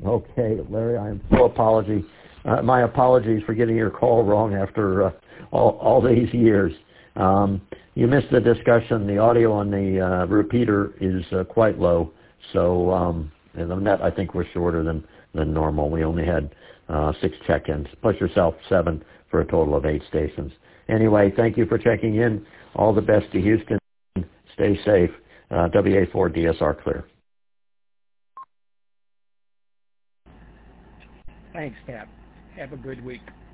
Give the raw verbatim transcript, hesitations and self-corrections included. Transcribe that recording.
Okay, Larry, I am so apology. Uh, my apologies for getting your call wrong after uh, all, all these years. Um, you missed the discussion. The audio on the uh, repeater is uh, quite low, so um, and the net I think was shorter than, than normal. We only had uh, six check-ins, plus yourself seven for a total of eight stations. Anyway, thank you for checking in. All the best to Houston. Stay safe. Uh, W A four D S R clear. Thanks, Pat. Have a good week.